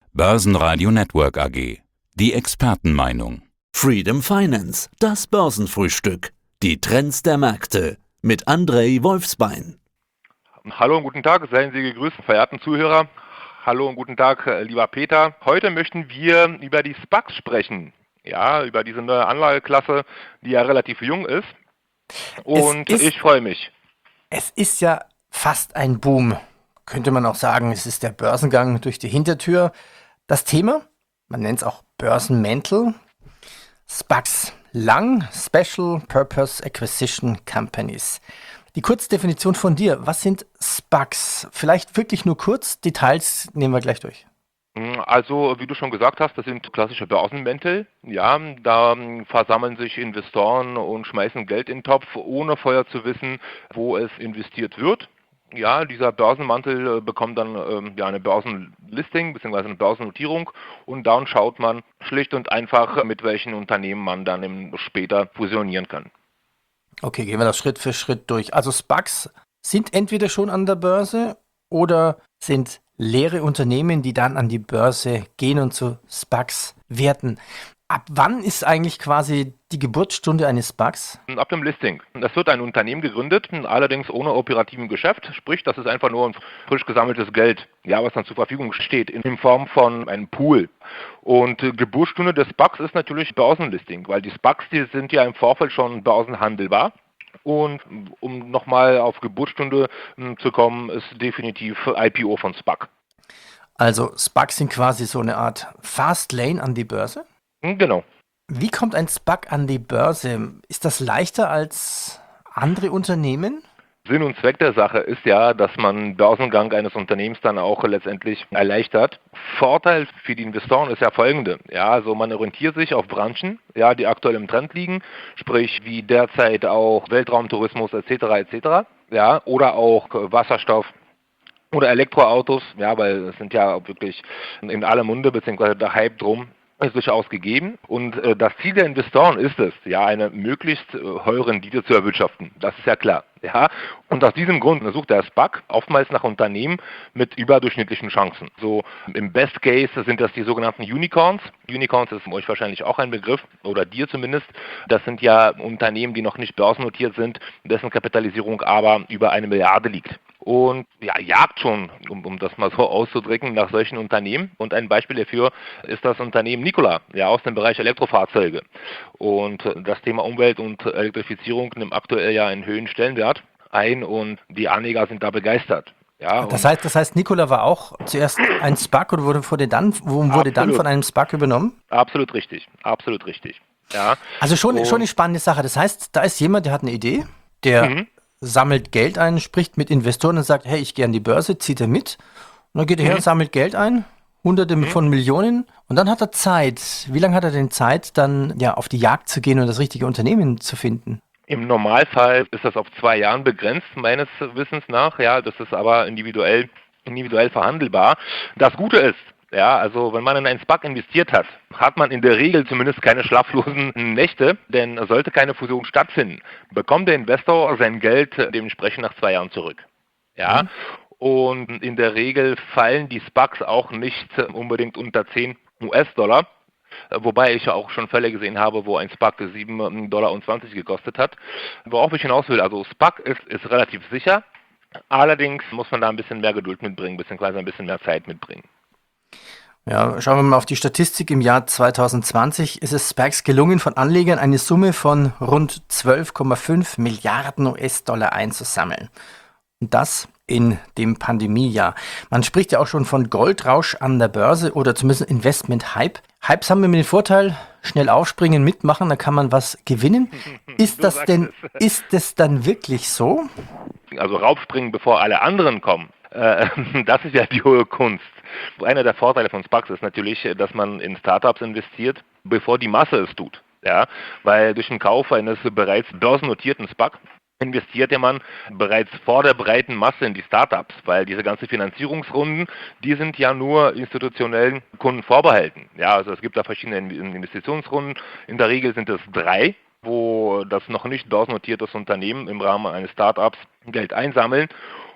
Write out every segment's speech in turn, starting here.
Börsenradio Network AG. Die Expertenmeinung. Freedom Finance, das Börsenfrühstück. Die Trends der Märkte mit André Wolfsbein. Hallo und guten Tag, seien Sie gegrüßt, verehrten Zuhörer. Hallo und guten Tag, lieber Peter. Heute möchten wir über die SPACs sprechen. Ja, über diese neue Anlageklasse, die ja relativ jung ist. Und ich freue mich. Es ist ja fast ein Boom. Könnte man auch sagen, es ist der Börsengang durch die Hintertür. Das Thema, man nennt es auch Börsenmäntel, SPACs, lang Special Purpose Acquisition Companies. Die Kurzdefinition von dir, was sind SPACs? Vielleicht wirklich nur kurz, Details nehmen wir gleich durch. Also, wie du schon gesagt hast, das sind klassische Börsenmäntel. Ja, da versammeln sich Investoren und schmeißen Geld in den Topf, ohne vorher zu wissen, wo es investiert wird. Ja, dieser Börsenmantel bekommt dann eine Börsenlisting bzw. eine Börsennotierung und dann schaut man schlicht und einfach, mit welchen Unternehmen man dann später fusionieren kann. Okay, gehen wir das Schritt für Schritt durch. Also SPACs sind entweder schon an der Börse oder sind leere Unternehmen, die dann an die Börse gehen und zu SPACs werden. Ab wann ist eigentlich quasi die Geburtsstunde eines SPACs? Ab dem Listing. Es wird ein Unternehmen gegründet, allerdings ohne operativen Geschäft. Sprich, das ist einfach nur ein frisch gesammeltes Geld, ja, was dann zur Verfügung steht, in Form von einem Pool. Und Geburtsstunde des SPACs ist natürlich Börsenlisting, weil die SPACs, die sind ja im Vorfeld schon börsenhandelbar. Und um nochmal auf Geburtsstunde zu kommen, ist definitiv IPO von SPAC. Also SPACs sind quasi so eine Art Fast Lane an die Börse? Genau. Wie kommt ein SPAC an die Börse? Ist das leichter als andere Unternehmen? Sinn und Zweck der Sache ist ja, dass man Börsengang eines Unternehmens dann auch letztendlich erleichtert. Vorteil für die Investoren ist ja folgende. Ja, also man orientiert sich auf Branchen, ja, die aktuell im Trend liegen, sprich wie derzeit auch Weltraumtourismus etc. Ja, oder auch Wasserstoff oder Elektroautos, ja, weil es sind ja wirklich in aller Munde beziehungsweise der Hype drum ist durchaus gegeben und das Ziel der Investoren ist es, ja, eine möglichst hohe Rendite zu erwirtschaften. Das ist ja klar, ja. Und aus diesem Grund sucht der SPAC oftmals nach Unternehmen mit überdurchschnittlichen Chancen. So im Best Case sind das die sogenannten Unicorns. Unicorns ist euch wahrscheinlich auch ein Begriff oder dir zumindest. Das sind ja Unternehmen, die noch nicht börsennotiert sind, dessen Kapitalisierung aber über 1 Milliarde liegt. Und ja, jagt schon, um das mal so auszudrücken, nach solchen Unternehmen. Und ein Beispiel dafür ist das Unternehmen Nikola, ja, aus dem Bereich Elektrofahrzeuge. Und das Thema Umwelt und Elektrifizierung nimmt aktuell ja einen höheren Stellenwert ein und die Anleger sind da begeistert. Ja, das heißt, Nikola war auch zuerst ein SPAC oder wurde dann von einem SPAC übernommen? Absolut richtig, absolut richtig. Ja. Also schon eine spannende Sache. Das heißt, da ist jemand, der hat eine Idee, der sammelt Geld ein, spricht mit Investoren und sagt, hey, ich gehe an die Börse, zieht er mit. Und dann geht er her und sammelt Geld ein, Hunderte von Millionen. Und dann hat er Zeit. Wie lange hat er denn Zeit, dann ja auf die Jagd zu gehen und das richtige Unternehmen zu finden? Im Normalfall ist das auf 2 Jahren begrenzt, meines Wissens nach. Ja, das ist aber individuell verhandelbar. Das Gute ist, ja, also wenn man in einen SPAC investiert hat, hat man in der Regel zumindest keine schlaflosen Nächte, denn sollte keine Fusion stattfinden, bekommt der Investor sein Geld dementsprechend nach 2 Jahren zurück. Ja, und in der Regel fallen die SPACs auch nicht unbedingt unter 10 US-Dollar, wobei ich ja auch schon Fälle gesehen habe, wo ein SPAC 7,20 Dollar gekostet hat. Worauf ich hinaus will, also SPAC ist relativ sicher, allerdings muss man da ein bisschen mehr Geduld mitbringen, beziehungsweise ein bisschen mehr Zeit mitbringen. Ja, schauen wir mal auf die Statistik. Im Jahr 2020 ist es SPACs gelungen, von Anlegern eine Summe von rund 12,5 Milliarden US-Dollar einzusammeln. Und das in dem Pandemiejahr. Man spricht ja auch schon von Goldrausch an der Börse oder zumindest Investment-Hype. Hypes haben immer den Vorteil, schnell aufspringen, mitmachen, da kann man was gewinnen. Ist es dann wirklich so? Also raufspringen, bevor alle anderen kommen. Das ist ja die hohe Kunst. Einer der Vorteile von SPACs ist natürlich, dass man in Startups investiert, bevor die Masse es tut. Ja, weil durch den Kauf eines bereits börsennotierten SPAC investiert man bereits vor der breiten Masse in die Startups, weil diese ganzen Finanzierungsrunden, die sind ja nur institutionellen Kunden vorbehalten. Ja, also es gibt da verschiedene Investitionsrunden. In der Regel sind es 3, wo das noch nicht börsennotiertes Unternehmen im Rahmen eines Startups Geld einsammeln.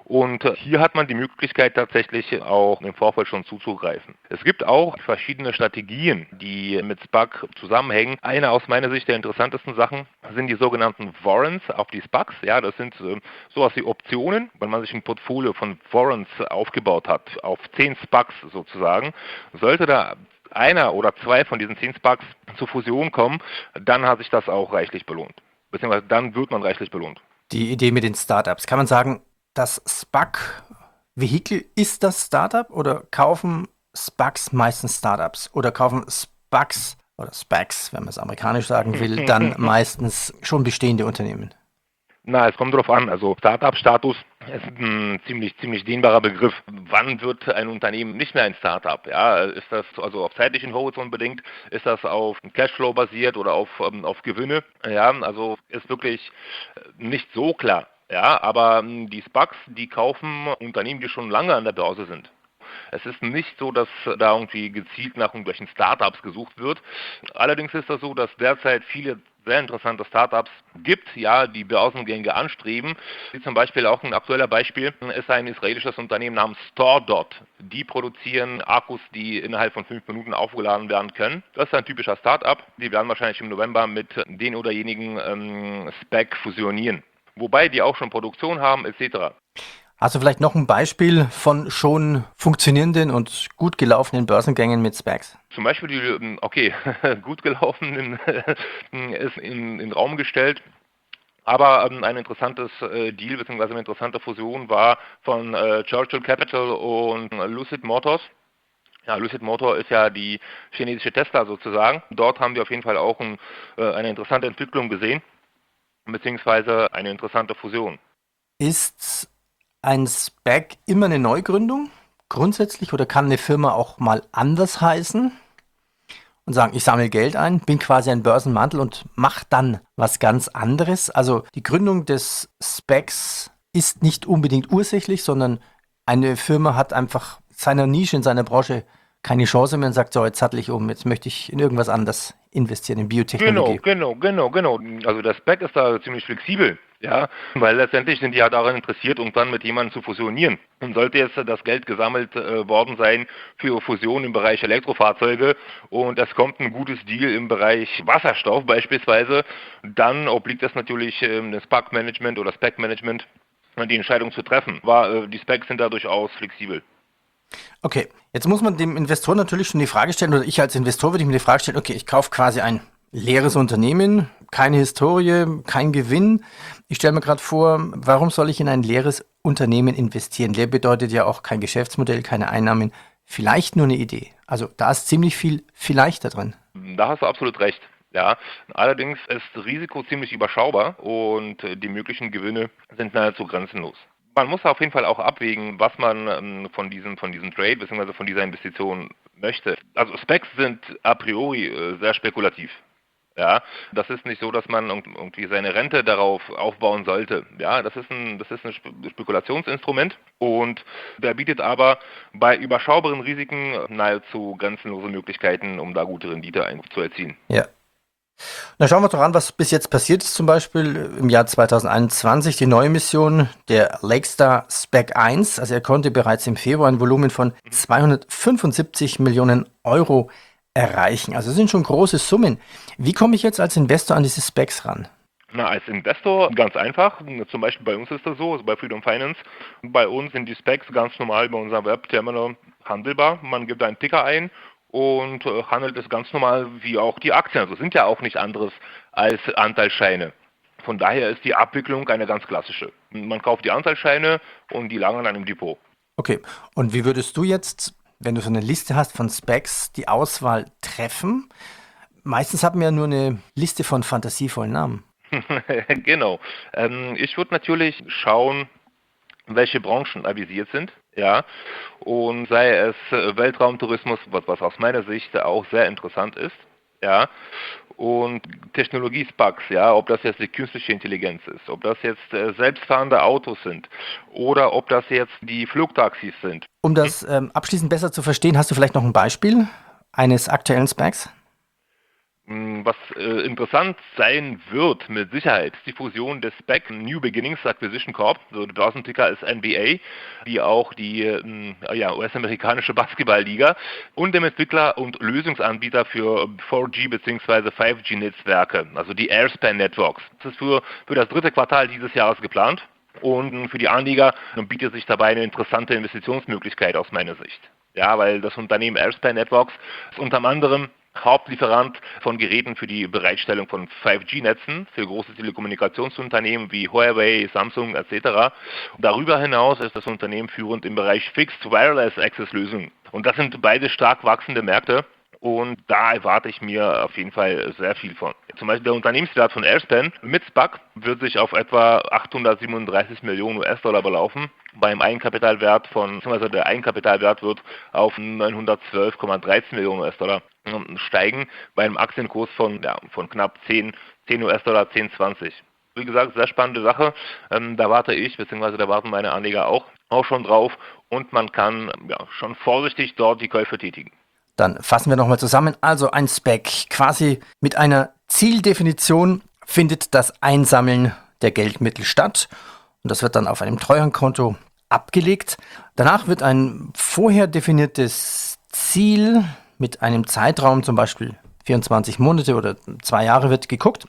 Und hier hat man die Möglichkeit tatsächlich auch im Vorfeld schon zuzugreifen. Es gibt auch verschiedene Strategien, die mit SPAC zusammenhängen. Eine aus meiner Sicht der interessantesten Sachen sind die sogenannten Warrants auf die SPACs. Ja, das sind sowas wie Optionen, wenn man sich ein Portfolio von Warrants aufgebaut hat, auf 10 SPACs sozusagen. Sollte da einer oder zwei von diesen 10 SPACs zur Fusion kommen, dann hat sich das auch reichlich belohnt. Beziehungsweise dann wird man reichlich belohnt. Die Idee mit den Startups. Kann man sagen, das SPAC-Vehikel ist das Startup oder kaufen SPACs meistens Startups? Oder kaufen SPACs oder SPACs, wenn man es amerikanisch sagen will, dann meistens schon bestehende Unternehmen? Na, es kommt darauf an. Also Startup-Status ist ein ziemlich dehnbarer Begriff. Wann wird ein Unternehmen nicht mehr ein Startup? Ja, ist das also auf zeitlichen Horizont bedingt? Ist das auf Cashflow basiert oder auf Gewinne? Ja, also ist wirklich nicht so klar. Ja, aber die SPACs, die kaufen Unternehmen, die schon lange an der Börse sind. Es ist nicht so, dass da irgendwie gezielt nach irgendwelchen Startups gesucht wird. Allerdings ist das so, dass derzeit viele sehr interessante Startups gibt, ja, die Börsengänge anstreben. Wie zum Beispiel auch ein aktueller Beispiel ist ein israelisches Unternehmen namens StoreDot. Die produzieren Akkus, die innerhalb von 5 Minuten aufgeladen werden können. Das ist ein typischer Startup. Die werden wahrscheinlich im November mit den oder jenigen SPAC fusionieren. Wobei die auch schon Produktion haben, etc. Hast du vielleicht noch ein Beispiel von schon funktionierenden und gut gelaufenen Börsengängen mit SPACs? Zum Beispiel gut gelaufen ist in den Raum gestellt. Aber ein interessantes Deal bzw. eine interessante Fusion war von Churchill Capital und Lucid Motors. Ja, Lucid Motor ist ja die chinesische Tesla sozusagen. Dort haben wir auf jeden Fall auch eine interessante Entwicklung gesehen, beziehungsweise eine interessante Fusion. Ist ein SPAC immer eine Neugründung grundsätzlich oder kann eine Firma auch mal anders heißen und sagen, ich sammle Geld ein, bin quasi ein Börsenmantel und mache dann was ganz anderes? Also die Gründung des SPACs ist nicht unbedingt ursächlich, sondern eine Firma hat einfach seiner Nische, in seiner Branche keine Chance mehr und sagt, so, jetzt sattel ich um, jetzt möchte ich in irgendwas anderes investieren, in Biotechnologie. Genau. Also der SPAC ist da ziemlich flexibel, ja, weil letztendlich sind die ja daran interessiert, um dann mit jemandem zu fusionieren. Und sollte jetzt das Geld gesammelt worden sein für Fusion im Bereich Elektrofahrzeuge und es kommt ein gutes Deal im Bereich Wasserstoff beispielsweise, dann obliegt das natürlich dem SPAC-Management oder SPAC-Management, die Entscheidung zu treffen. Die SPACs sind da durchaus flexibel. Okay, jetzt muss man dem Investor natürlich schon die Frage stellen, oder ich als Investor würde ich mir die Frage stellen, okay, ich kaufe quasi ein leeres Unternehmen, keine Historie, kein Gewinn. Ich stelle mir gerade vor, warum soll ich in ein leeres Unternehmen investieren? Leer bedeutet ja auch kein Geschäftsmodell, keine Einnahmen, vielleicht nur eine Idee. Also da ist ziemlich viel vielleicht da drin. Da hast du absolut recht. Ja, allerdings ist das Risiko ziemlich überschaubar und die möglichen Gewinne sind nahezu grenzenlos. Man muss auf jeden Fall auch abwägen, was man von diesem Trade bzw. von dieser Investition möchte. Also SPACs sind a priori sehr spekulativ. Ja, das ist nicht so, dass man irgendwie seine Rente darauf aufbauen sollte. Ja, das ist ein Spekulationsinstrument und der bietet aber bei überschaubaren Risiken nahezu grenzenlose Möglichkeiten, um da gute Rendite zu erzielen. Ja. Na, schauen wir uns doch an, was bis jetzt passiert ist. Zum Beispiel im Jahr 2021 die neue Mission der Lakestar SPAC 1. Also er konnte bereits im Februar ein Volumen von 275 Millionen Euro erreichen. Also das sind schon große Summen. Wie komme ich jetzt als Investor an diese SPACs ran? Na, als Investor ganz einfach. Zum Beispiel bei uns ist das so, also bei Freedom Finance. Bei uns sind die SPACs ganz normal bei unserem Webterminal handelbar. Man gibt einen Ticker ein und handelt es ganz normal wie auch die Aktien. Also sind ja auch nicht anderes als Anteilsscheine. Von daher ist die Abwicklung eine ganz klassische. Man kauft die Anteilsscheine und die lagern dann im Depot. Okay, und wie würdest du jetzt, wenn du so eine Liste hast von SPACs, die Auswahl treffen? Meistens haben wir ja nur eine Liste von fantasievollen Namen. Genau. Ich würde natürlich schauen, welche Branchen avisiert sind, ja, und sei es Weltraumtourismus, was aus meiner Sicht auch sehr interessant ist, ja, und Technologie-SPACs, ja, ob das jetzt die künstliche Intelligenz ist, ob das jetzt selbstfahrende Autos sind oder ob das jetzt die Flugtaxis sind. Um das abschließend besser zu verstehen, hast du vielleicht noch ein Beispiel eines aktuellen SPACs? Was interessant sein wird, mit Sicherheit, ist die Fusion des SPAC, New Beginnings Acquisition Corp, so der Börsenticker ist NBA, wie auch die US-amerikanische Basketballliga und dem Entwickler und Lösungsanbieter für 4G bzw. 5G-Netzwerke, also die Airspan Networks. Das ist für das dritte Quartal dieses Jahres geplant und für die Anleger bietet sich dabei eine interessante Investitionsmöglichkeit aus meiner Sicht. Ja, weil das Unternehmen Airspan Networks ist unter anderem Hauptlieferant von Geräten für die Bereitstellung von 5G-Netzen für große Telekommunikationsunternehmen wie Huawei, Samsung etc. Darüber hinaus ist das Unternehmen führend im Bereich Fixed Wireless Access Lösungen. Und das sind beide stark wachsende Märkte. Und da erwarte ich mir auf jeden Fall sehr viel von. Zum Beispiel der Unternehmenswert von Airspan mit SPAC wird sich auf etwa 837 Millionen US-Dollar belaufen. Der Eigenkapitalwert wird auf 912,13 Millionen US-Dollar steigen, bei einem Aktienkurs von knapp 10 US-Dollar, 10,20. Wie gesagt, sehr spannende Sache. Da warte ich, beziehungsweise da warten meine Anleger auch schon drauf. Und man kann schon vorsichtig dort die Käufe tätigen. Dann fassen wir nochmal zusammen. Also ein SPAC, quasi mit einer Zieldefinition findet das Einsammeln der Geldmittel statt. Und das wird dann auf einem Treuhandkonto abgelegt. Danach wird ein vorher definiertes Ziel mit einem Zeitraum, zum Beispiel 24 Monate oder 2 Jahre, wird geguckt.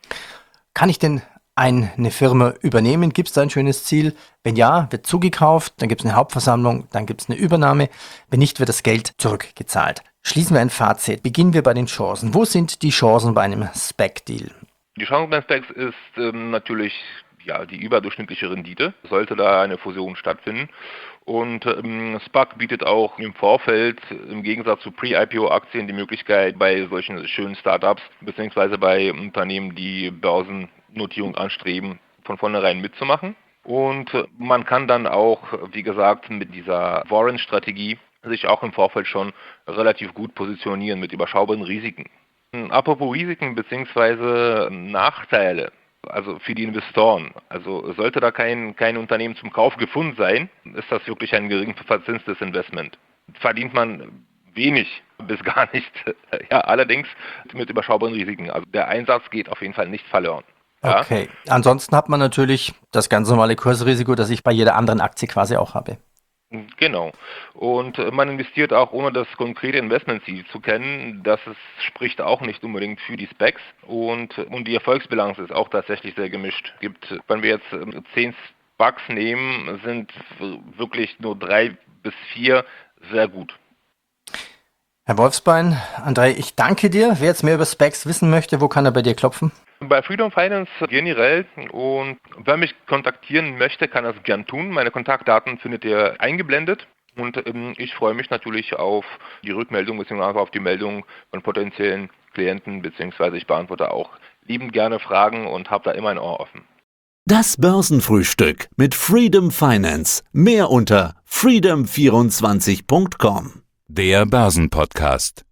Kann ich denn eine Firma übernehmen? Gibt es da ein schönes Ziel? Wenn ja, wird zugekauft, dann gibt es eine Hauptversammlung, dann gibt es eine Übernahme. Wenn nicht, wird das Geld zurückgezahlt. Schließen wir ein Fazit. Beginnen wir bei den Chancen. Wo sind die Chancen bei einem SPAC-Deal? Die Chance beim SPAC ist natürlich die überdurchschnittliche Rendite, sollte da eine Fusion stattfinden. Und SPAC bietet auch im Vorfeld im Gegensatz zu Pre-IPO-Aktien die Möglichkeit, bei solchen schönen Startups beziehungsweise bei Unternehmen, die Börsennotierung anstreben, von vornherein mitzumachen. Und man kann dann auch, wie gesagt, mit dieser Warrant-Strategie sich auch im Vorfeld schon relativ gut positionieren mit überschaubaren Risiken. Apropos Risiken bzw. Nachteile, also für die Investoren, also sollte da kein Unternehmen zum Kauf gefunden sein, ist das wirklich ein gering verzinstes Investment. Verdient man wenig bis gar nicht, allerdings mit überschaubaren Risiken. Also der Einsatz geht auf jeden Fall nicht verloren. Ja? Okay, ansonsten hat man natürlich das ganz normale Kursrisiko, das ich bei jeder anderen Aktie quasi auch habe. Genau. Und man investiert auch, ohne das konkrete Investmentziel zu kennen. Das spricht auch nicht unbedingt für die SPACs. Und die Erfolgsbilanz ist auch tatsächlich sehr gemischt. Wenn wir jetzt 10 SPACs nehmen, sind wirklich nur 3 bis 4 sehr gut. Herr Wolfsbein, André, ich danke dir. Wer jetzt mehr über SPACs wissen möchte, wo kann er bei dir klopfen? Bei Freedom Finance generell, und wer mich kontaktieren möchte, kann das gern tun. Meine Kontaktdaten findet ihr eingeblendet und ich freue mich natürlich auf die Rückmeldung bzw. auf die Meldung von potenziellen Klienten, beziehungsweise ich beantworte auch liebend gerne Fragen und habe da immer ein Ohr offen. Das Börsenfrühstück mit Freedom Finance. Mehr unter freedom24.com. Der Börsenpodcast.